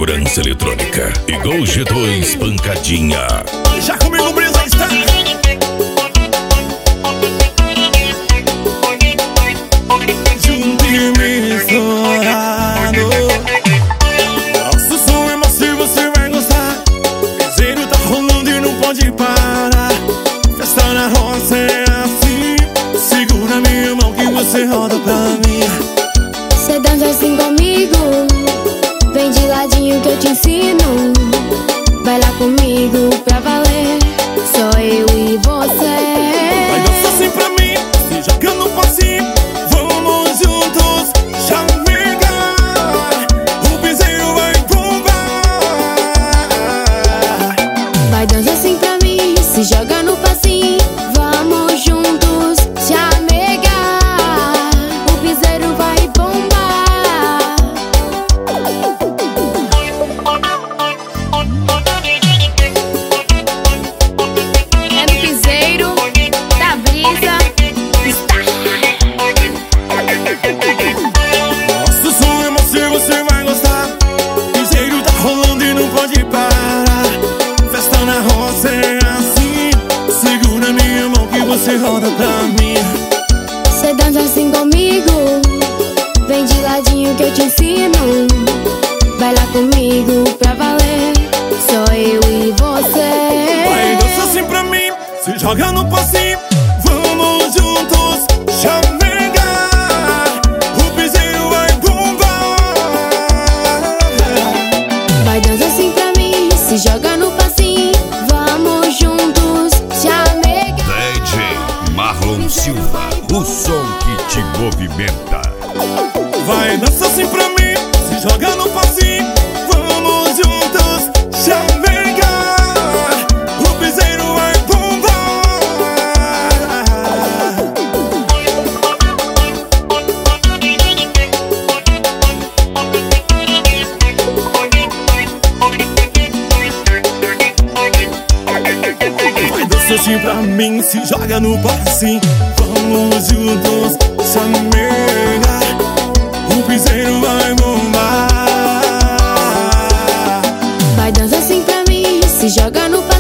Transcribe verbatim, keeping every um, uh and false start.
segurança eletrônica. E Gol G dois Pancadinha. Já comigo, Brisa está. Junto e misturado. Nosso som é macio, você vai gostar. Piseiro tá rolando e não pode parar. Festa na roça é assim. Segura minha mão que você roda pra mim. Cê dança assim comigo, vem de ladinho que eu te ensino. Vai lá comigo pra valer, só eu e você. Vai dançar assim pra mim, se joga no passinho. Vamos juntos chamegar. O piseiro vai bombar. Vai dançar assim pra mim, se joga no passinho. Vamos juntos chamegar. O piseiro vai bombar. É no piseiro da Brisa está. Nosso som é macio, você vai gostar. Piseiro tá rolando e não pode parar. Festa na roça é assim. Segura minha mão que você roda pra mim. Cê dança assim comigo, vem de ladinho que eu te ensino. Vai lá comigo pra valer, só eu e você. Vai dançar assim pra mim, se joga no passinho. Vamos juntos chamegar. O piseiro vai bombar. Vai dançar assim pra mim, se joga no passinho. Vamos juntos chamegar. D J Marlon Silva, o som que te movimenta. Vai dançar assim pra mim, se joga no passinho. Vamos juntos chamegar. O piseiro vai bombar. Vai dançar assim pra mim, se joga no passinho. Vamos juntos chamegar. O piseiro vai bombar. Vai dançar assim pra mim, se joga no passinho.